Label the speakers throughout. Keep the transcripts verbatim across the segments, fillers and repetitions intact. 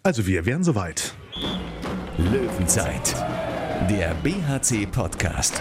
Speaker 1: Also wir wären soweit.
Speaker 2: Löwenzeit, der B H C-Podcast.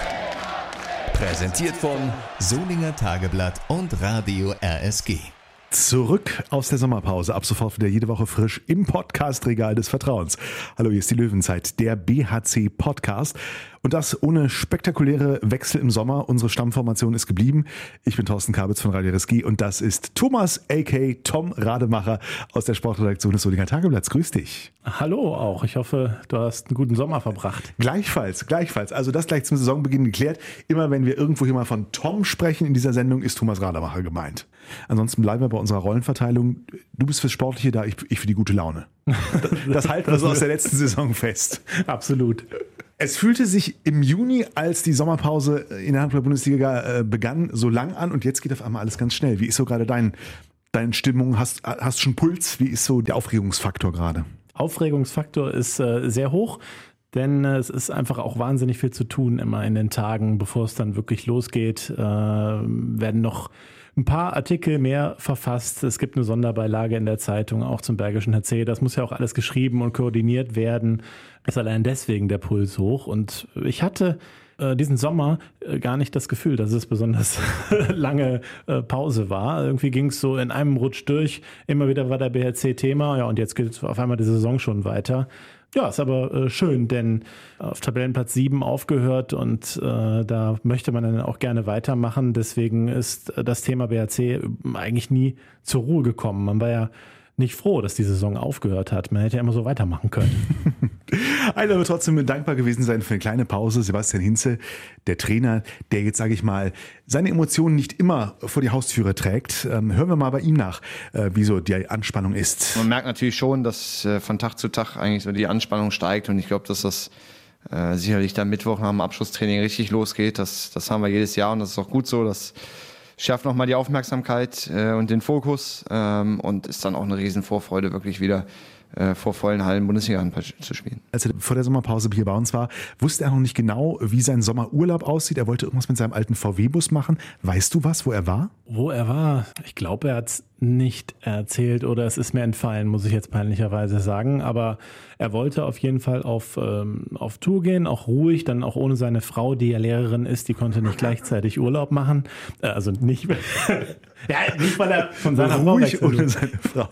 Speaker 2: Präsentiert von Solinger Tageblatt und Radio R S G.
Speaker 1: Zurück aus der Sommerpause, ab sofort wieder jede Woche frisch im Podcast-Regal des Vertrauens. Hallo, hier ist die Löwenzeit, der B H C-Podcast. Und das ohne spektakuläre Wechsel im Sommer. Unsere Stammformation ist geblieben. Ich bin Thorsten Kabitz von Radio R S G und das ist Thomas, a k a. Tom Rademacher aus der Sportredaktion des Solinger Tageblatts. Grüß dich.
Speaker 3: Hallo auch. Ich hoffe, du hast einen guten Sommer verbracht.
Speaker 1: Gleichfalls, gleichfalls. Also das gleich zum Saisonbeginn geklärt. Immer wenn wir irgendwo hier mal von Tom sprechen in dieser Sendung, ist Thomas Rademacher gemeint. Ansonsten bleiben wir bei unserer Rollenverteilung. Du bist fürs Sportliche da, ich, ich für die gute Laune. Das halten wir so aus der letzten Saison fest.
Speaker 3: Absolut.
Speaker 1: Es fühlte sich im Juni, als die Sommerpause in der Handball-Bundesliga begann, so lang an und jetzt geht auf einmal alles ganz schnell. Wie ist so gerade dein, deine Stimmung? Hast, hast du schon Puls? Wie ist so der Aufregungsfaktor gerade?
Speaker 3: Aufregungsfaktor ist äh, sehr hoch, denn äh, es ist einfach auch wahnsinnig viel zu tun immer in den Tagen, bevor es dann wirklich losgeht. Äh, werden noch ein paar Artikel mehr verfasst. Es gibt eine Sonderbeilage in der Zeitung, auch zum Bergischen H C. Das muss ja auch alles geschrieben und koordiniert werden. Ist allein deswegen der Puls hoch. Und ich hatte äh, diesen Sommer äh, gar nicht das Gefühl, dass es besonders lange äh, Pause war. Irgendwie ging es so in einem Rutsch durch. Immer wieder war der B H C Thema. Ja, und jetzt geht auf einmal die Saison schon weiter. Ja, ist aber äh, schön, denn auf Tabellenplatz sieben aufgehört und äh, da möchte man dann auch gerne weitermachen. Deswegen ist das Thema B H C eigentlich nie zur Ruhe gekommen. Man war ja nicht froh, dass die Saison aufgehört hat. Man hätte ja immer so weitermachen können.
Speaker 1: Einer wird trotzdem dankbar gewesen sein für eine kleine Pause. Sebastian Hinze, der Trainer, der jetzt, sage ich mal, seine Emotionen nicht immer vor die Haustüre trägt. Ähm, hören wir mal bei ihm nach, äh, wie so die Anspannung ist.
Speaker 4: Man merkt natürlich schon, dass äh, von Tag zu Tag eigentlich so die Anspannung steigt und ich glaube, dass das äh, sicherlich dann Mittwoch nach dem Abschlusstraining richtig losgeht. Das, das haben wir jedes Jahr und das ist auch gut so. Das schärft nochmal die Aufmerksamkeit äh, und den Fokus ähm, und ist dann auch eine riesen Vorfreude, wirklich wieder äh, vor vollen Hallen Bundesliga zu spielen.
Speaker 1: Als er vor der Sommerpause hier bei uns war, wusste er noch nicht genau, wie sein Sommerurlaub aussieht. Er wollte irgendwas mit seinem alten V W-Bus machen. Weißt du was, wo er war?
Speaker 3: Wo er war? Ich glaube, er hat es nicht erzählt oder es ist mir entfallen, muss ich jetzt peinlicherweise sagen. Aber er wollte auf jeden Fall auf, ähm, auf Tour gehen, auch ruhig, dann auch ohne seine Frau, die ja Lehrerin ist, die konnte nicht gleichzeitig Urlaub machen. Äh, also nicht, ja, nicht weil er von seiner Frau
Speaker 1: ruhig ohne seine Frau.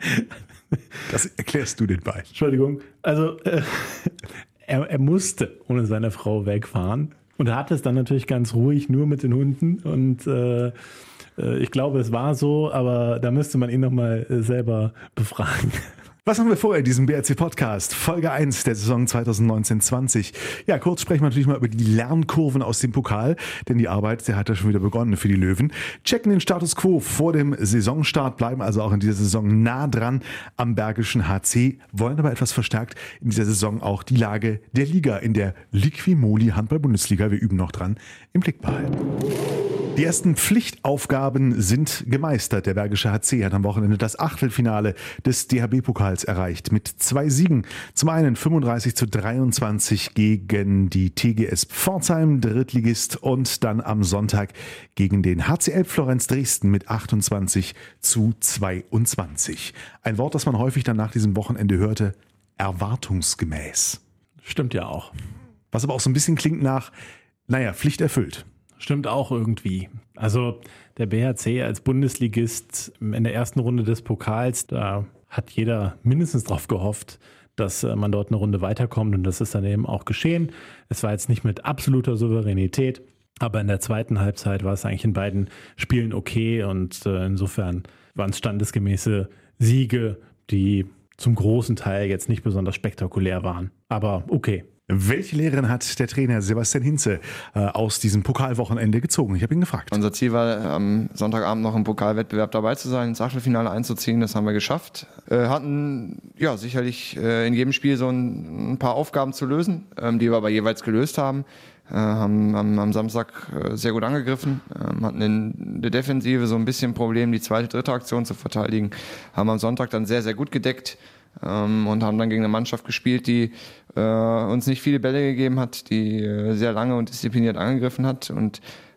Speaker 1: Das erklärst du den beiden.
Speaker 3: Entschuldigung. Also äh, er, er musste ohne seine Frau wegfahren und er hatte es dann natürlich ganz ruhig nur mit den Hunden und äh, ich glaube, es war so, aber da müsste man ihn nochmal selber befragen.
Speaker 1: Was haben wir vor in diesem B R C-Podcast? Folge eins der Saison zwanzig neunzehn zwanzig. Ja, kurz sprechen wir natürlich mal über die Lernkurven aus dem Pokal, denn die Arbeit, der hat ja schon wieder begonnen für die Löwen. Checken den Status Quo vor dem Saisonstart, bleiben also auch in dieser Saison nah dran am Bergischen H C, wollen aber etwas verstärkt in dieser Saison auch die Lage der Liga in der Liquimoli Handball-Bundesliga, wir üben noch dran, im Blick behalten. Die ersten Pflichtaufgaben sind gemeistert. Der Bergische H C hat am Wochenende das Achtelfinale des D H B-Pokals erreicht mit zwei Siegen. Zum einen fünfunddreißig zu dreiundzwanzig gegen die T G S Pforzheim, Drittligist, und dann am Sonntag gegen den H C L Florenz Dresden mit achtundzwanzig zu zweiundzwanzig. Ein Wort, das man häufig dann nach diesem Wochenende hörte: erwartungsgemäß.
Speaker 3: Stimmt ja auch.
Speaker 1: Was aber auch so ein bisschen klingt nach, naja, Pflicht erfüllt.
Speaker 3: Stimmt auch irgendwie. Also der B H C als Bundesligist in der ersten Runde des Pokals, da hat jeder mindestens drauf gehofft, dass man dort eine Runde weiterkommt und das ist dann eben auch geschehen. Es war jetzt nicht mit absoluter Souveränität, aber in der zweiten Halbzeit war es eigentlich in beiden Spielen okay und insofern waren es standesgemäße Siege, die zum großen Teil jetzt nicht besonders spektakulär waren, aber okay.
Speaker 1: Welche Lehren hat der Trainer Sebastian Hinze äh, aus diesem Pokalwochenende gezogen? Ich habe ihn gefragt.
Speaker 4: Unser Ziel war, am Sonntagabend noch im Pokalwettbewerb dabei zu sein, ins Achtelfinale einzuziehen. Das haben wir geschafft. Äh, hatten ja sicherlich äh, in jedem Spiel so ein, ein paar Aufgaben zu lösen, ähm, die wir aber jeweils gelöst haben. Äh, haben, haben am Samstag äh, sehr gut angegriffen, äh, hatten in der Defensive so ein bisschen Problem, die zweite, dritte Aktion zu verteidigen. Haben am Sonntag dann sehr, sehr gut gedeckt. Ähm, und haben dann gegen eine Mannschaft gespielt, die äh, uns nicht viele Bälle gegeben hat, die äh, sehr lange und diszipliniert angegriffen hat und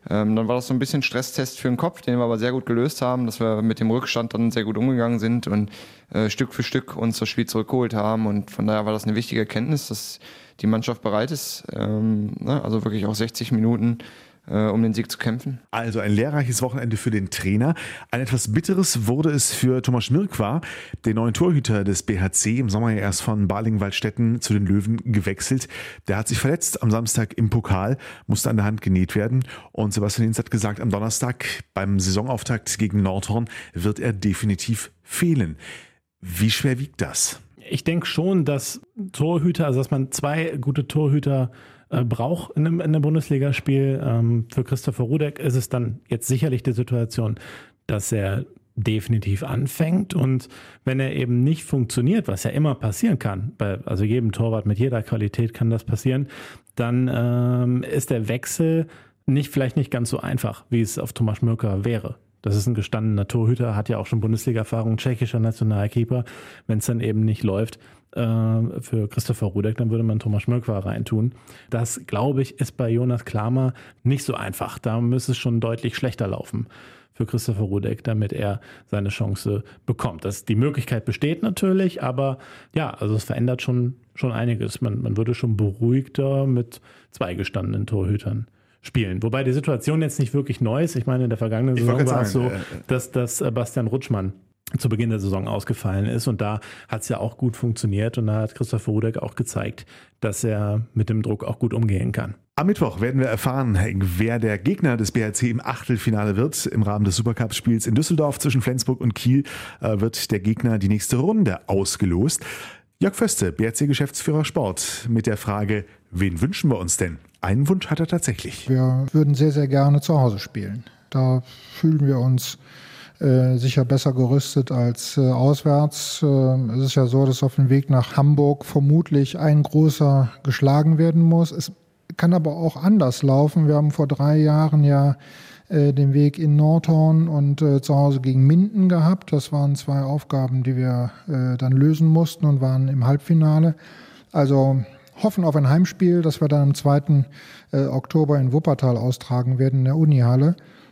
Speaker 4: Ähm, dann war das so ein bisschen Stresstest für den Kopf, den wir aber sehr gut gelöst haben, dass wir mit dem Rückstand dann sehr gut umgegangen sind und äh, Stück für Stück uns das Spiel zurückgeholt haben. Und von daher war das eine wichtige Erkenntnis, dass die Mannschaft bereit ist, ähm, ne, also wirklich auch sechzig Minuten äh, um den Sieg zu kämpfen.
Speaker 1: Also ein lehrreiches Wochenende für den Trainer. Ein etwas bitteres wurde es für Thomas Schmirkwa, den neuen Torhüter des B H C, im Sommer ja erst von Balingen-Waldstätten zu den Löwen gewechselt. Der hat sich verletzt am Samstag im Pokal, musste an der Hand genäht werden. Und Sebastian Hinz hat gesagt, am Donnerstag beim Saisonauftakt gegen Nordhorn wird er definitiv fehlen. Wie schwer wiegt das?
Speaker 3: Ich denke schon, dass Torhüter, also dass man zwei gute Torhüter äh, braucht in einem, in einem Bundesligaspiel. Ähm, für Christopher Rudek ist es dann jetzt sicherlich die Situation, dass er definitiv anfängt und wenn er eben nicht funktioniert, was ja immer passieren kann, bei also jedem Torwart mit jeder Qualität kann das passieren, dann ähm, ist der Wechsel nicht vielleicht nicht ganz so einfach, wie es auf Thomas Schmirkwa wäre. Das ist ein gestandener Torhüter, hat ja auch schon Bundesliga-Erfahrung, tschechischer Nationalkeeper. Wenn es dann eben nicht läuft äh, für Christopher Rudek, dann würde man Thomas Schmirkwa reintun. Das, glaube ich, ist bei Jonas Klamer nicht so einfach. Da müsste es schon deutlich schlechter laufen für Christopher Rudek, damit er seine Chance bekommt. Das, die Möglichkeit besteht natürlich, aber ja, also es verändert schon, schon einiges. Man, man würde schon beruhigter mit zwei gestandenen Torhütern spielen. Wobei die Situation jetzt nicht wirklich neu ist. Ich meine, in der vergangenen
Speaker 1: Ich
Speaker 3: Saison
Speaker 1: wollte
Speaker 3: war es so,
Speaker 1: sagen, äh,
Speaker 3: dass, dass Bastian Rutschmann zu Beginn der Saison ausgefallen ist und da hat es ja auch gut funktioniert und da hat Christopher Rudek auch gezeigt, dass er mit dem Druck auch gut umgehen kann.
Speaker 1: Am Mittwoch werden wir erfahren, wer der Gegner des B H C im Achtelfinale wird. Im Rahmen des Supercup-Spiels in Düsseldorf zwischen Flensburg und Kiel äh, wird der Gegner die nächste Runde ausgelost. Jörg Föste, B H C-Geschäftsführer Sport, mit der Frage, wen wünschen wir uns denn? Einen Wunsch hat er tatsächlich.
Speaker 5: Wir würden sehr, sehr gerne zu Hause spielen. Da fühlen wir uns äh, sicher besser gerüstet als äh, auswärts. Äh, es ist ja so, dass auf dem Weg nach Hamburg vermutlich ein großer geschlagen werden muss. Es kann aber auch anders laufen. Wir haben vor drei Jahren ja äh, den Weg in Nordhorn und äh, zu Hause gegen Minden gehabt. Das waren zwei Aufgaben, die wir äh, dann lösen mussten und waren im Halbfinale. Also hoffen auf ein Heimspiel, das wir dann am zweiten Äh, Oktober in Wuppertal austragen werden in der Unihalle.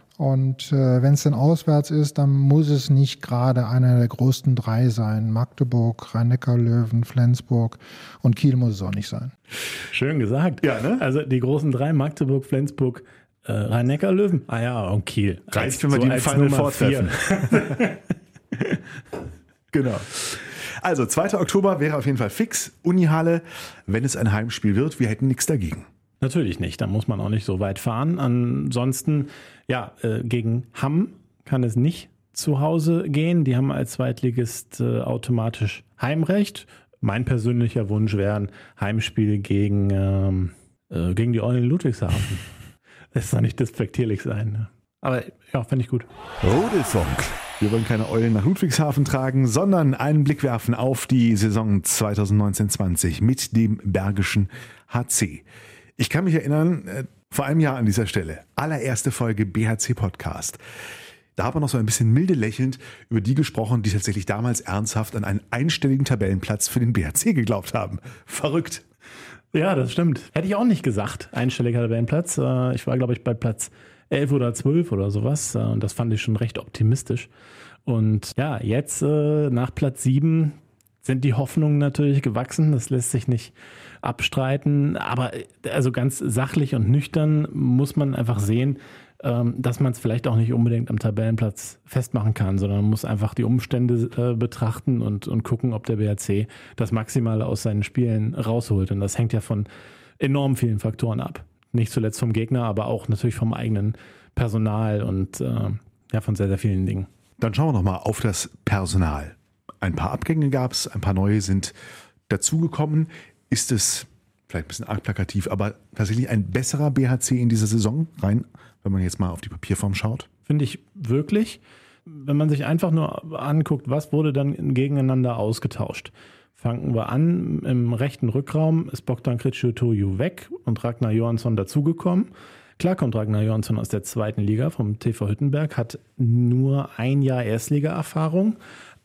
Speaker 5: Und äh, wenn es denn auswärts ist, dann muss es nicht gerade einer der größten drei sein. Magdeburg, Rhein-Neckar-Löwen, Flensburg und Kiel muss es auch nicht sein.
Speaker 3: Schön gesagt.
Speaker 1: Ja, ne?
Speaker 3: Also die großen drei, Magdeburg, Flensburg, äh, Rhein-Neckar-Löwen. Ah ja, und Kiel.
Speaker 1: Reicht, wenn wir die im Final Four treffen. Genau. Also, zweiter Oktober wäre auf jeden Fall fix. Unihalle, wenn es ein Heimspiel wird, wir hätten nichts dagegen.
Speaker 3: Natürlich nicht, da muss man auch nicht so weit fahren. Ansonsten, ja, äh, gegen Hamm kann es nicht zu Hause gehen. Die haben als Zweitligist äh, automatisch Heimrecht. Mein persönlicher Wunsch wäre ein Heimspiel gegen, ähm, äh, gegen die Eulen Ludwigshafen. Das soll nicht despektierlich sein. Ne? Aber ja, finde ich gut.
Speaker 2: Rudelfunk.
Speaker 1: Wir wollen keine Eulen nach Ludwigshafen tragen, sondern einen Blick werfen auf die Saison zwanzig neunzehn zwanzig mit dem Bergischen H C. Ich kann mich erinnern, äh, vor einem Jahr an dieser Stelle, allererste Folge B H C Podcast. Da haben wir noch so ein bisschen milde lächelnd über die gesprochen, die tatsächlich damals ernsthaft an einen einstelligen Tabellenplatz für den B H C geglaubt haben. Verrückt.
Speaker 3: Ja, das stimmt. Hätte ich auch nicht gesagt, einstelliger Tabellenplatz. Äh, Ich war, glaube ich, bei Platz elf oder zwölf oder sowas. äh, Und das fand ich schon recht optimistisch. Und ja, jetzt äh, nach Platz sieben sind die Hoffnungen natürlich gewachsen. Das lässt sich nicht abstreiten. Aber also ganz sachlich und nüchtern muss man einfach sehen, ähm, dass man es vielleicht auch nicht unbedingt am Tabellenplatz festmachen kann, sondern man muss einfach die Umstände äh, betrachten und, und gucken, ob der B H C das Maximale aus seinen Spielen rausholt. Und das hängt ja von enorm vielen Faktoren ab. Nicht zuletzt vom Gegner, aber auch natürlich vom eigenen Personal und äh, ja, von sehr, sehr vielen Dingen.
Speaker 1: Dann schauen wir nochmal auf das Personal. Ein paar Abgänge gab es, ein paar neue sind dazugekommen. Ist es vielleicht ein bisschen arg plakativ, aber tatsächlich ein besserer B H C in dieser Saison rein, wenn man jetzt mal auf die Papierform schaut?
Speaker 3: Finde ich wirklich. Wenn man sich einfach nur anguckt, was wurde dann gegeneinander ausgetauscht. Fangen wir an, im rechten Rückraum ist Bogdan Krejci-Toju weg und Ragnar Johansson dazugekommen. Klar kommt Ragnar Johansson aus der zweiten Liga vom T V Hüttenberg, hat nur ein Jahr Erstliga-Erfahrung,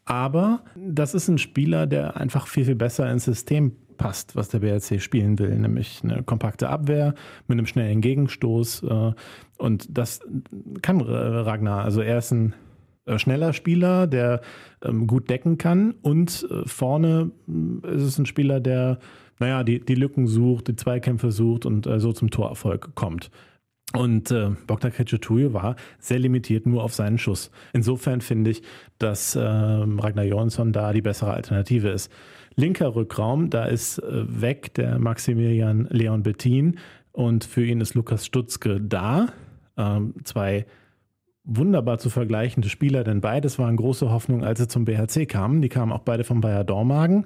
Speaker 3: Aber das ist ein Spieler, der einfach viel, viel besser ins System passt, was der B R C spielen will, nämlich eine kompakte Abwehr mit einem schnellen Gegenstoß. Und das kann Ragnar. Also er ist ein schneller Spieler, der gut decken kann, und vorne ist es ein Spieler, der naja, die, die Lücken sucht, die Zweikämpfe sucht und so zum Torerfolg kommt. Und äh, Bogdan Krejci war sehr limitiert nur auf seinen Schuss. Insofern finde ich, dass äh, Ragnar Johansson da die bessere Alternative ist. Linker Rückraum, da ist äh, weg der Maximilian Leon Bettin und für ihn ist Lukas Stutzke da. Ähm, zwei wunderbar zu vergleichende Spieler, denn beides waren große Hoffnungen, als sie zum B H C kamen. Die kamen auch beide vom Bayer Dormagen.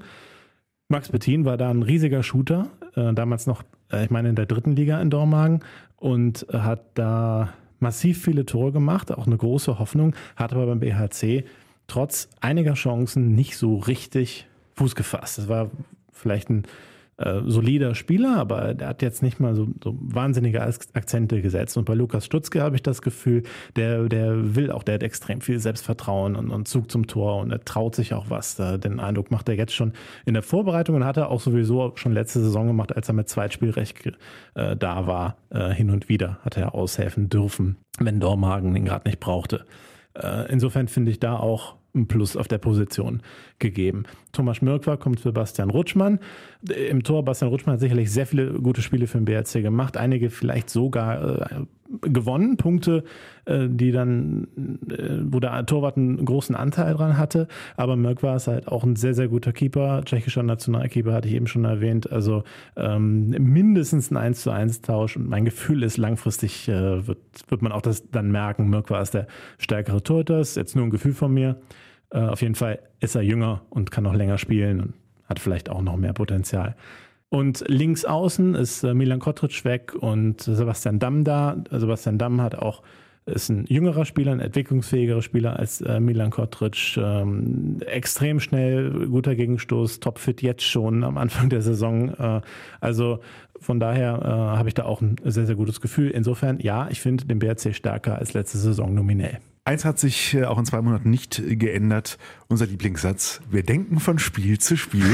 Speaker 3: Max Bettin war da ein riesiger Shooter, äh, damals noch, äh, ich meine in der dritten Liga in Dormagen, und hat da massiv viele Tore gemacht, auch eine große Hoffnung, hat aber beim B H C trotz einiger Chancen nicht so richtig Fuß gefasst. Das war vielleicht ein äh, solider Spieler, aber der hat jetzt nicht mal so, so wahnsinnige Akzente gesetzt. Und bei Lukas Stutzke habe ich das Gefühl, der, der will auch, der hat extrem viel Selbstvertrauen und, und Zug zum Tor und er traut sich auch was. Da, den Eindruck macht er jetzt schon in der Vorbereitung und hat er auch sowieso schon letzte Saison gemacht, als er mit Zweitspielrecht äh, da war. Äh, hin und wieder hat er aushelfen dürfen, wenn Dormagen ihn gerade nicht brauchte. Äh, insofern finde ich da auch ein Plus auf der Position gegeben. Thomas Mürkwa kommt für Bastian Rutschmann. Im Tor, Bastian Rutschmann hat sicherlich sehr viele gute Spiele für den B R C gemacht, einige vielleicht sogar äh, gewonnen, Punkte, äh, die dann, äh, wo der Torwart einen großen Anteil dran hatte, aber Mürkwa ist halt auch ein sehr, sehr guter Keeper, tschechischer Nationalkeeper, hatte ich eben schon erwähnt, also ähm, mindestens ein eins zu eins Tausch, und mein Gefühl ist, langfristig äh, wird, wird man auch das dann merken, Mürkwa ist der stärkere Torhüter, ist jetzt nur ein Gefühl von mir. Auf jeden Fall ist er jünger und kann noch länger spielen und hat vielleicht auch noch mehr Potenzial. Und links außen ist Milan Kotric weg und Sebastian Damm da. Sebastian Damm hat auch, ist ein jüngerer Spieler, ein entwicklungsfähigerer Spieler als Milan Kotric. Ähm, extrem schnell, guter Gegenstoß, topfit jetzt schon am Anfang der Saison. Äh, also von daher äh, habe ich da auch ein sehr, sehr gutes Gefühl. Insofern, ja, ich finde den B R C stärker als letzte Saison nominell.
Speaker 1: Eins hat sich auch in zwei Monaten nicht geändert, unser Lieblingssatz: Wir denken von Spiel zu Spiel.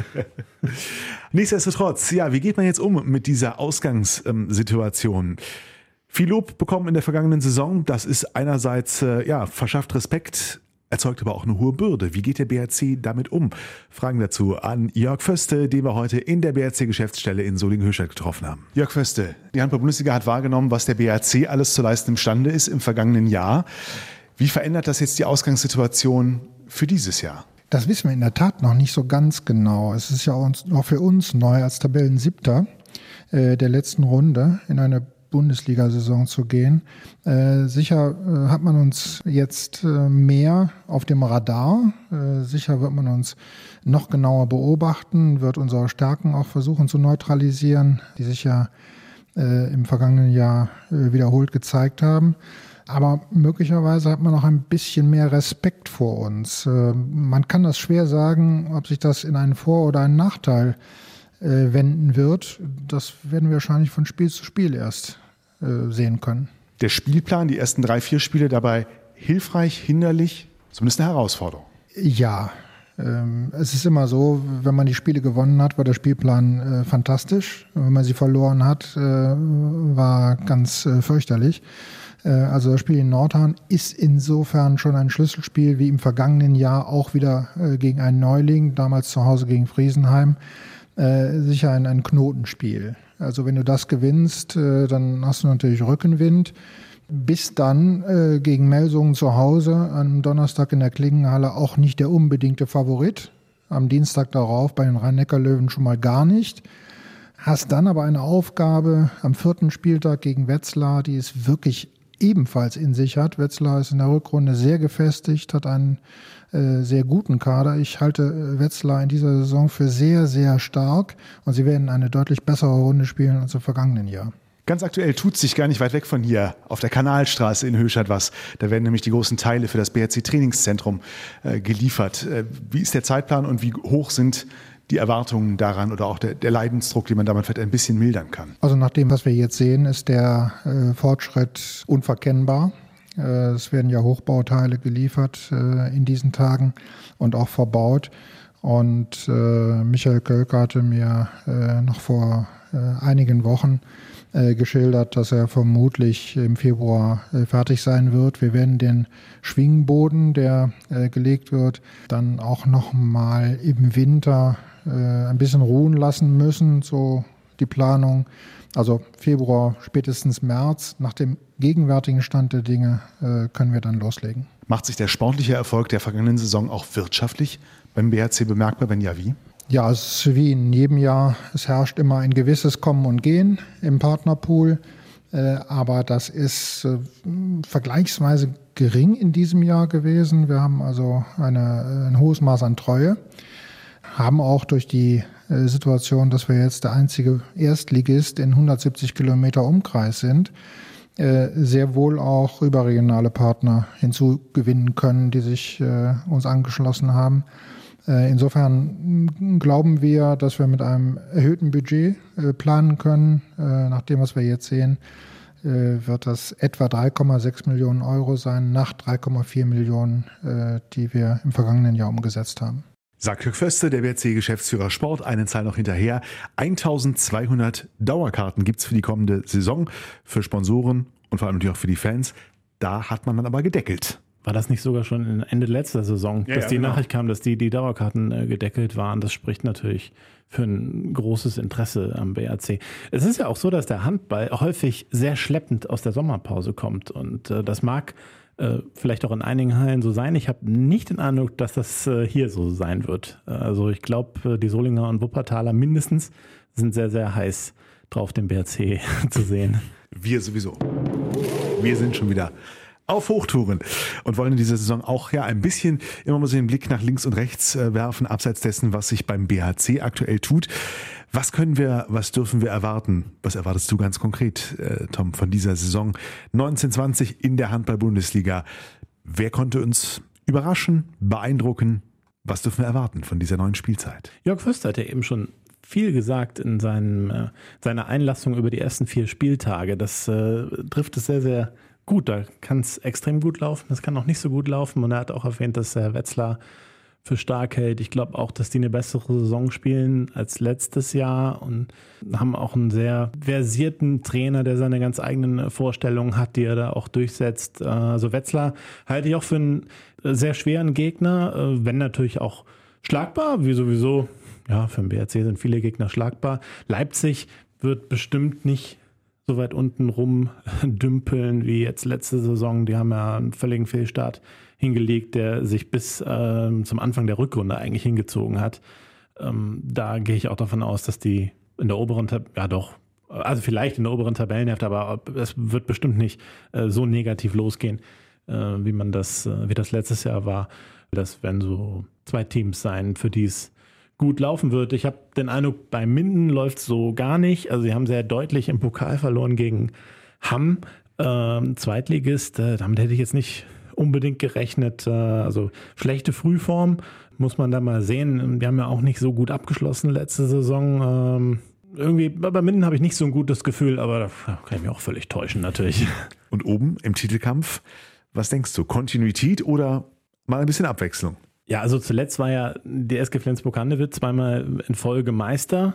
Speaker 1: Nichtsdestotrotz, ja, wie geht man jetzt um mit dieser Ausgangssituation? Viel Lob bekommen in der vergangenen Saison, das ist einerseits, ja, verschafft Respekt, erzeugt aber auch eine hohe Bürde. Wie geht der B R C damit um? Fragen dazu an Jörg Föste, den wir heute in der B R C-Geschäftsstelle in Solingen-Höchstadt getroffen haben. Jörg Föste, die Handball-Bundesliga hat wahrgenommen, was der B R C alles zu leisten imstande ist im vergangenen Jahr. Wie verändert das jetzt die Ausgangssituation für dieses Jahr?
Speaker 5: Das wissen wir in der Tat noch nicht so ganz genau. Es ist ja auch für uns neu, als Tabellensiebter äh, der letzten Runde in eine Bundesliga-Saison zu gehen. Äh, sicher äh, hat man uns jetzt äh, mehr auf dem Radar. Äh, sicher wird man uns noch genauer beobachten, wird unsere Stärken auch versuchen zu neutralisieren, die sich ja äh, im vergangenen Jahr äh, wiederholt gezeigt haben. Aber möglicherweise hat man auch ein bisschen mehr Respekt vor uns. Äh, man kann das schwer sagen, ob sich das in einen Vor- oder einen Nachteil Äh, wenden wird. Das werden wir wahrscheinlich von Spiel zu Spiel erst äh, sehen können.
Speaker 1: Der Spielplan, die ersten drei, vier Spiele dabei hilfreich, hinderlich, zumindest eine Herausforderung.
Speaker 5: Ja, ähm, es ist immer so, wenn man die Spiele gewonnen hat, war der Spielplan äh, fantastisch. Wenn man sie verloren hat, äh, war ganz äh, fürchterlich. Äh, also das Spiel in Nordhorn ist insofern schon ein Schlüsselspiel, wie im vergangenen Jahr auch wieder äh, gegen einen Neuling, damals zu Hause gegen Friesenheim. Äh, sicher ein, ein Knotenspiel. Also wenn du das gewinnst, äh, dann hast du natürlich Rückenwind. Bis dann äh, gegen Melsungen zu Hause am Donnerstag in der Klingenhalle auch nicht der unbedingte Favorit. Am Dienstag darauf bei den Rhein-Neckar-Löwen schon mal gar nicht. Hast dann aber eine Aufgabe am vierten Spieltag gegen Wetzlar, die es wirklich ebenfalls in sich hat. Wetzlar ist in der Rückrunde sehr gefestigt, hat einen äh, sehr guten Kader. Ich halte Wetzlar in dieser Saison für sehr, sehr stark und sie werden eine deutlich bessere Runde spielen als im vergangenen Jahr.
Speaker 1: Ganz aktuell tut sich gar nicht weit weg von hier auf der Kanalstraße in Höchstadt was. Da werden nämlich die großen Teile für das B R C-Trainingszentrum äh, geliefert. Äh, wie ist der Zeitplan und wie hoch sind die Erwartungen daran oder auch der, der Leidensdruck, den man damit vielleicht ein bisschen mildern kann?
Speaker 5: Also nach dem, was wir jetzt sehen, ist der äh, Fortschritt unverkennbar. Äh, es werden ja Hochbauteile geliefert äh, in diesen Tagen und auch verbaut. Und äh, Michael Kölker hatte mir äh, noch vor äh, einigen Wochen äh, geschildert, dass er vermutlich im Februar äh, fertig sein wird. Wir werden den Schwingboden, der äh, gelegt wird, dann auch noch mal im Winter äh, ein bisschen ruhen lassen müssen, so die Planung. Also Februar, spätestens März, nach dem gegenwärtigen Stand der Dinge, äh, können wir dann loslegen.
Speaker 1: Macht sich der sportliche Erfolg der vergangenen Saison auch wirtschaftlich beim B H C bemerkbar? Wenn ja, wie?
Speaker 5: Ja, es ist wie in jedem Jahr. Es herrscht immer ein gewisses Kommen und Gehen im Partnerpool. Äh, aber das ist äh, vergleichsweise gering in diesem Jahr gewesen. Wir haben also eine, ein hohes Maß an Treue. Haben auch durch die äh, Situation, dass wir jetzt der einzige Erstligist in hundertsiebzig Kilometer Umkreis sind, äh, sehr wohl auch überregionale Partner hinzugewinnen können, die sich äh, uns angeschlossen haben. Äh, insofern glauben wir, dass wir mit einem erhöhten Budget äh, planen können. Äh, nach dem, was wir jetzt sehen, äh, wird das etwa drei Komma sechs Millionen Euro sein, nach drei Komma vier Millionen, äh, die wir im vergangenen Jahr umgesetzt haben.
Speaker 1: Sagt Jörg Förster, der B H C-Geschäftsführer Sport, eine Zahl noch hinterher. eintausendzweihundert Dauerkarten gibt es für die kommende Saison, für Sponsoren und vor allem natürlich auch für die Fans. Da hat man dann aber gedeckelt.
Speaker 3: War das nicht sogar schon Ende letzter Saison,
Speaker 1: ja,
Speaker 3: dass
Speaker 1: ja,
Speaker 3: die
Speaker 1: genau.
Speaker 3: Nachricht kam, dass die, die Dauerkarten äh, gedeckelt waren? Das spricht natürlich für ein großes Interesse am B H C. Es ist ja auch so, dass der Handball häufig sehr schleppend aus der Sommerpause kommt und äh, das mag äh, vielleicht auch in einigen Hallen so sein. Ich habe nicht den Eindruck, dass das äh, hier so sein wird. Also ich glaube, äh, die Solinger und Wuppertaler mindestens sind sehr, sehr heiß drauf, den B H C zu sehen.
Speaker 1: Wir sowieso. Wir sind schon wieder auf Hochtouren und wollen in dieser Saison auch ja ein bisschen immer mal so den Blick nach links und rechts äh, werfen, abseits dessen, was sich beim B H C aktuell tut. Was können wir, was dürfen wir erwarten? Was erwartest du ganz konkret, äh, Tom, von dieser Saison neunzehn zwanzig in der Handball-Bundesliga? Wer konnte uns überraschen, beeindrucken? Was dürfen wir erwarten von dieser neuen Spielzeit?
Speaker 3: Jörg Förster hat ja eben schon viel gesagt in seinem, äh, seiner Einlassung über die ersten vier Spieltage. Das äh, trifft es sehr, sehr gut. Da kann es extrem gut laufen, das kann auch nicht so gut laufen. Und er hat auch erwähnt, dass Herr Wetzlar für stark hält. Ich glaube auch, dass die eine bessere Saison spielen als letztes Jahr und haben auch einen sehr versierten Trainer, der seine ganz eigenen Vorstellungen hat, die er da auch durchsetzt. Also Wetzlar halte ich auch für einen sehr schweren Gegner, wenn natürlich auch schlagbar, wie sowieso. Ja, für den B H C sind viele Gegner schlagbar. Leipzig wird bestimmt nicht so weit unten rum dümpeln wie jetzt letzte Saison. Die haben ja einen völligen Fehlstart hingelegt, der sich bis ähm, zum Anfang der Rückrunde eigentlich hingezogen hat. Ähm, da gehe ich auch davon aus, dass die in der oberen, Tab- ja doch, also vielleicht in der oberen Tabellenhälfte, aber es wird bestimmt nicht äh, so negativ losgehen, äh, wie man das, äh, wie das letztes Jahr war. Das werden so zwei Teams sein, für die es gut laufen wird. Ich habe den Eindruck, bei Minden läuft es so gar nicht. Also sie haben sehr deutlich im Pokal verloren gegen Hamm, ähm, Zweitligist. Äh, damit hätte ich jetzt nicht unbedingt gerechnet. Äh, also schlechte Frühform, muss man da mal sehen. Die haben ja auch nicht so gut abgeschlossen letzte Saison. Ähm, irgendwie, bei Minden habe ich nicht so ein gutes Gefühl, aber da kann ich mich auch völlig täuschen natürlich.
Speaker 1: Und oben im Titelkampf, was denkst du? Kontinuität oder mal ein bisschen Abwechslung?
Speaker 3: Ja, also zuletzt war ja die S G Flensburg-Handewitt zweimal in Folge Meister.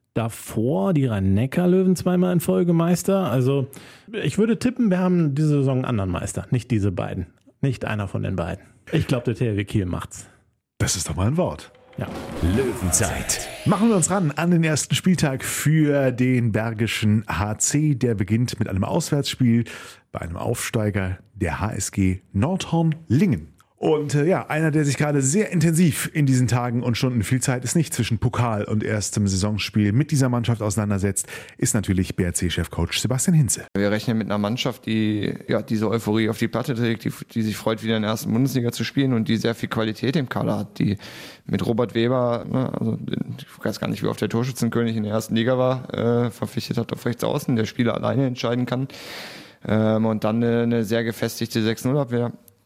Speaker 3: Davor die Rhein-Neckar-Löwen zweimal in Folge Meister. Also ich würde tippen, wir haben diese Saison einen anderen Meister. Nicht diese beiden. Nicht einer von den beiden. Ich glaube, der T H W Kiel macht's.
Speaker 1: Das ist doch mal ein Wort.
Speaker 3: Ja.
Speaker 2: Löwenzeit.
Speaker 1: Machen wir uns ran an den ersten Spieltag für den Bergischen H C. Der beginnt mit einem Auswärtsspiel bei einem Aufsteiger, der H S G Nordhorn-Lingen. Und äh, ja, einer, der sich gerade sehr intensiv in diesen Tagen und Stunden, viel Zeit ist nicht zwischen Pokal und erstem Saisonspiel, mit dieser Mannschaft auseinandersetzt, ist natürlich B R C-Chefcoach Sebastian Hinze.
Speaker 4: Wir rechnen mit einer Mannschaft, die ja diese Euphorie auf die Platte trägt, die, die sich freut, wieder in der ersten Bundesliga zu spielen und die sehr viel Qualität im Kader hat, die mit Robert Weber, ne, also ich weiß gar nicht, wie oft der Torschützenkönig in der ersten Liga war, äh, verpflichtet hat auf rechts außen, der Spieler alleine entscheiden kann. Ähm, und dann eine, eine sehr gefestigte sechs null Abwehr.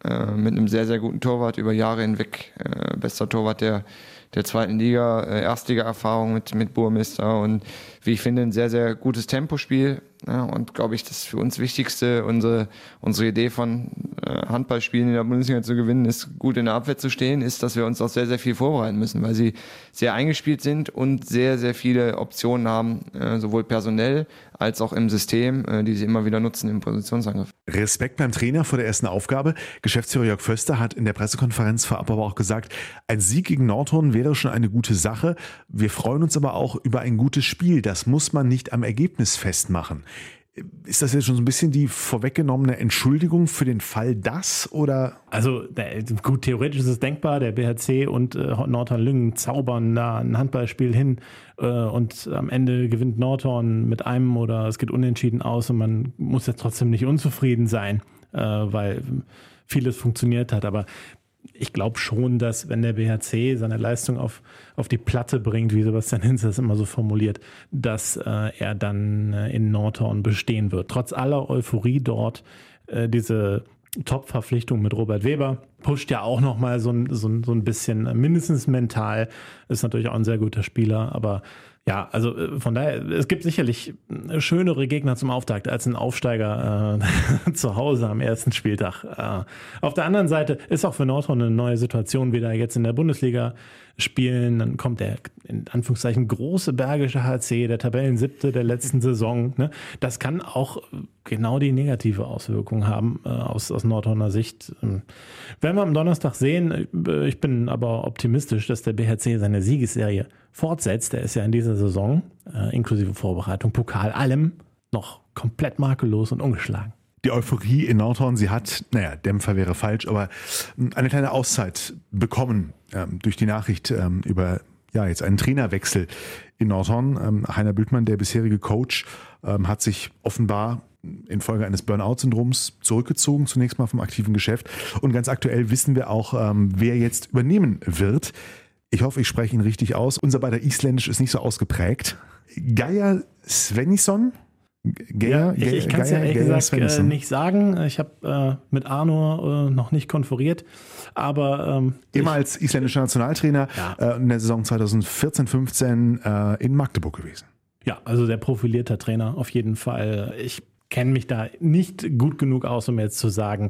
Speaker 4: äh, mit einem sehr, sehr guten Torwart über Jahre hinweg. Äh, bester Torwart der, der zweiten Liga, äh, Erstliga-Erfahrung mit, mit Burmester und wie ich finde, ein sehr, sehr gutes Tempospiel. Ja, und glaube ich, das für uns Wichtigste, unsere, unsere Idee von äh, Handballspielen in der Bundesliga zu gewinnen, ist gut in der Abwehr zu stehen, ist, dass wir uns auch sehr, sehr viel vorbereiten müssen, weil sie sehr eingespielt sind und sehr, sehr viele Optionen haben, äh, sowohl personell als auch im System, äh, die sie immer wieder nutzen im Positionsangriff.
Speaker 1: Respekt beim Trainer vor der ersten Aufgabe. Geschäftsführer Jörg Förster hat in der Pressekonferenz vorab aber auch gesagt, ein Sieg gegen Nordhorn wäre schon eine gute Sache. Wir freuen uns aber auch über ein gutes Spiel. Das muss man nicht am Ergebnis festmachen. Ist das jetzt schon so ein bisschen die vorweggenommene Entschuldigung für den Fall das oder?
Speaker 3: Also gut, theoretisch ist es denkbar, der B H C und äh, Nordhorn-Lüngen zaubern da ein Handballspiel hin äh, und am Ende gewinnt Nordhorn mit einem oder es geht unentschieden aus und man muss jetzt trotzdem nicht unzufrieden sein, äh, weil vieles funktioniert hat, aber ich glaube schon, dass wenn der B H C seine Leistung auf, auf die Platte bringt, wie Sebastian Hinze das immer so formuliert, dass äh, er dann äh, in Nordhorn bestehen wird. Trotz aller Euphorie dort, äh, diese Top-Verpflichtung mit Robert Weber pusht ja auch nochmal so ein, so, ein, so ein bisschen, äh, mindestens mental, ist natürlich auch ein sehr guter Spieler, aber ja, also äh, von daher, es gibt sicherlich schönere Gegner zum Auftakt als ein Aufsteiger äh, zu Hause am ersten Spieltag. Äh, auf der anderen Seite ist auch für Nordhorn eine neue Situation, wieder jetzt in der Bundesliga spielen. Dann kommt der, in Anführungszeichen, große Bergische H C, der Tabellensiebte der letzten Saison. Ne? Das kann auch genau die negative Auswirkung haben äh, aus, aus Nordhorner Sicht. Ähm, werden wir am Donnerstag sehen. Ich bin aber optimistisch, dass der B H C seine Siegesserie fortsetzt. Er ist ja in dieser Saison, äh, inklusive Vorbereitung, Pokal, allem noch komplett makellos und ungeschlagen.
Speaker 1: Die Euphorie in Nordhorn, sie hat, naja, Dämpfer wäre falsch, aber eine kleine Auszeit bekommen ähm, durch die Nachricht ähm, über ja jetzt einen Trainerwechsel in Nordhorn. Ähm, Heiner Bültmann, der bisherige Coach, ähm, hat sich offenbar infolge eines Burnout-Syndroms zurückgezogen, zunächst mal vom aktiven Geschäft. Und ganz aktuell wissen wir auch, ähm, wer jetzt übernehmen wird. Ich hoffe, ich spreche ihn richtig aus. Unser beider Isländisch ist nicht so ausgeprägt. Geir Svennisson?
Speaker 3: Geir, ja, ich ich kann es ja ehrlich gesagt äh, nicht sagen. Ich habe äh, mit Arno äh, noch nicht konferiert. Aber ähm,
Speaker 1: ehemals isländischer Nationaltrainer ja. äh, in der Saison zweitausendvierzehn fünfzehn äh, in Magdeburg gewesen.
Speaker 3: Ja, also der profilierter Trainer auf jeden Fall. Ich kenne mich da nicht gut genug aus, um jetzt zu sagen,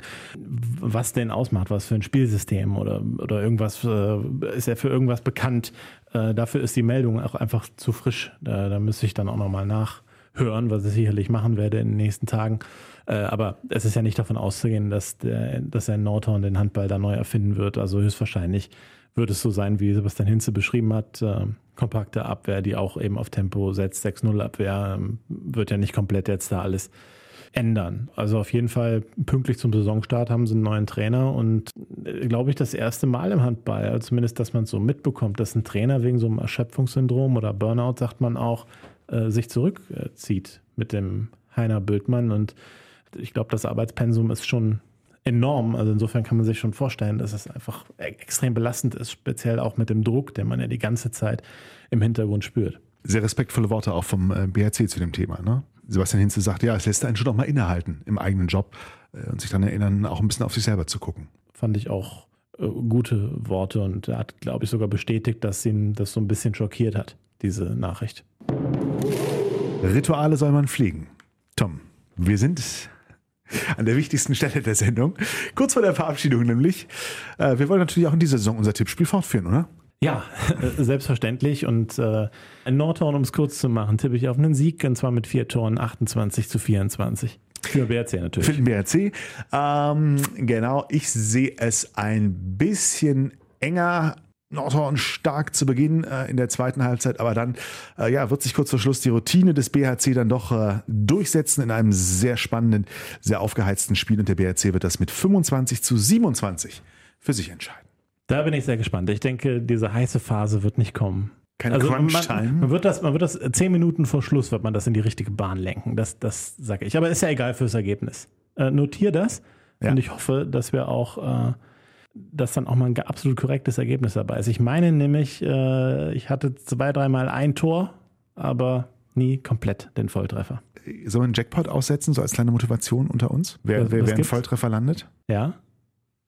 Speaker 3: was denn ausmacht, was für ein Spielsystem oder, oder irgendwas, äh, ist er für irgendwas bekannt. Äh, dafür ist die Meldung auch einfach zu frisch. Da, da müsste ich dann auch nochmal nachhören, was ich sicherlich machen werde in den nächsten Tagen. Äh, aber es ist ja nicht davon auszugehen, dass, der, dass er in Nordhorn den Handball da neu erfinden wird. Also höchstwahrscheinlich wird es so sein, wie Sebastian Hinze beschrieben hat. Äh, kompakte Abwehr, die auch eben auf Tempo setzt. sechs null Abwehr äh, wird ja nicht komplett jetzt da alles ändern. Also auf jeden Fall pünktlich zum Saisonstart haben sie einen neuen Trainer und äh, glaube ich das erste Mal im Handball, also zumindest, dass man es so mitbekommt, dass ein Trainer wegen so einem Erschöpfungssyndrom oder Burnout, sagt man auch, äh, sich zurückzieht mit dem Heiner Bültmann und ich glaube, das Arbeitspensum ist schon enorm. Also insofern kann man sich schon vorstellen, dass es einfach extrem belastend ist, speziell auch mit dem Druck, den man ja die ganze Zeit im Hintergrund spürt.
Speaker 1: Sehr respektvolle Worte auch vom B H C zu dem Thema. Ne? Sebastian Hinze sagt, ja, es lässt einen schon auch mal innehalten im eigenen Job und sich dann erinnern, auch ein bisschen auf sich selber zu gucken.
Speaker 3: Fand ich auch äh, gute Worte und er hat, glaube ich, sogar bestätigt, dass ihn das so ein bisschen schockiert hat, diese Nachricht.
Speaker 1: Rituale soll man pflegen. Tom, wir sind an der wichtigsten Stelle der Sendung. Kurz vor der Verabschiedung nämlich. Äh, wir wollen natürlich auch in dieser Saison unser Tippspiel fortführen, oder?
Speaker 3: Ja, selbstverständlich. Und äh, in Nordhorn, um es kurz zu machen, tippe ich auf einen Sieg, und zwar mit vier Toren, achtundzwanzig zu vierundzwanzig. Für B R C natürlich.
Speaker 1: Für den B R C. Ähm, genau, ich sehe es ein bisschen enger. Nordhorn stark zu Beginn äh, in der zweiten Halbzeit, aber dann äh, ja, wird sich kurz vor Schluss die Routine des B H C dann doch äh, durchsetzen in einem sehr spannenden, sehr aufgeheizten Spiel und der B R C wird das mit fünfundzwanzig zu siebenundzwanzig für sich entscheiden.
Speaker 3: Da bin ich sehr gespannt. Ich denke, diese heiße Phase wird nicht kommen.
Speaker 1: Keine
Speaker 3: also
Speaker 1: Crunch-Time.
Speaker 3: Man, man, wird das, man wird das zehn Minuten vor Schluss wird man das in die richtige Bahn lenken. Das, das sage ich. Aber ist ja egal fürs Ergebnis. Äh, notier das ja. Und ich hoffe, dass wir auch äh, dass dann auch mal ein absolut korrektes Ergebnis dabei ist. Ich meine nämlich, äh, ich hatte zwei, dreimal ein Tor, aber nie komplett den Volltreffer.
Speaker 1: Sollen wir einen Jackpot aussetzen, so als kleine Motivation unter uns? Wer,
Speaker 3: was,
Speaker 1: wer,
Speaker 3: was
Speaker 1: wer einen Volltreffer landet?
Speaker 3: Ja.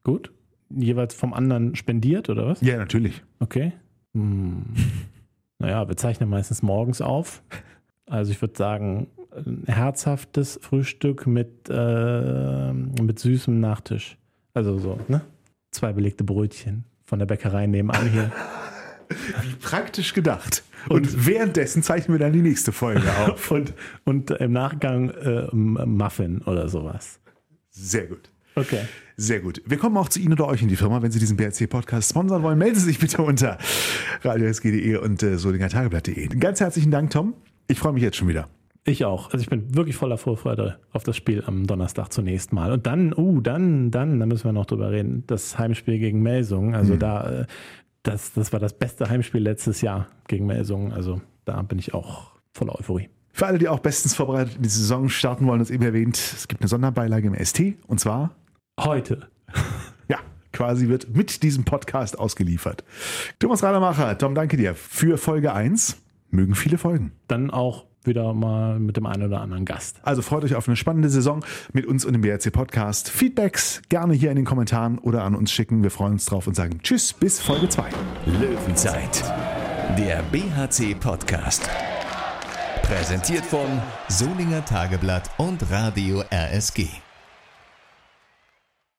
Speaker 3: Gut. Jeweils vom anderen spendiert, oder was?
Speaker 1: Ja, natürlich.
Speaker 3: Okay. Hm. Naja, wir zeichnen meistens morgens auf. Also ich würde sagen, ein herzhaftes Frühstück mit, äh, mit süßem Nachtisch. Also so, ne? Zwei belegte Brötchen von der Bäckerei nebenan hier.
Speaker 1: Wie praktisch gedacht. Und, und währenddessen zeichnen wir dann die nächste Folge auf.
Speaker 3: und, und im Nachgang äh, Muffin oder sowas.
Speaker 1: Sehr gut.
Speaker 3: Okay.
Speaker 1: Sehr gut. Wir kommen auch zu Ihnen oder euch in die Firma. Wenn Sie diesen B R C-Podcast sponsern wollen, melden Sie sich bitte unter radio s g punkt de und äh, solinger tageblatt punkt de. Ganz herzlichen Dank, Tom. Ich freue mich jetzt schon wieder.
Speaker 3: Ich auch. Also ich bin wirklich voller Vorfreude auf das Spiel am Donnerstag zunächst mal. Und dann, uh, dann, dann, da müssen wir noch drüber reden, das Heimspiel gegen Melsungen. Also mhm. da, das, das war das beste Heimspiel letztes Jahr gegen Melsungen. Also da bin ich auch voller Euphorie.
Speaker 1: Für alle, die auch bestens vorbereitet in die Saison starten wollen, das eben erwähnt, es gibt eine Sonderbeilage im S T und zwar
Speaker 3: heute.
Speaker 1: Ja, quasi wird mit diesem Podcast ausgeliefert. Thomas Radermacher, Tom, danke dir für Folge eins. Mögen viele Folgen.
Speaker 3: Dann auch wieder mal mit dem einen oder anderen Gast.
Speaker 1: Also freut euch auf eine spannende Saison mit uns und dem B R C Podcast. Feedbacks gerne hier in den Kommentaren oder an uns schicken. Wir freuen uns drauf und sagen Tschüss bis Folge zwei.
Speaker 2: Löwenzeit, der B H C Podcast. Präsentiert von Solinger Tageblatt und Radio R S G.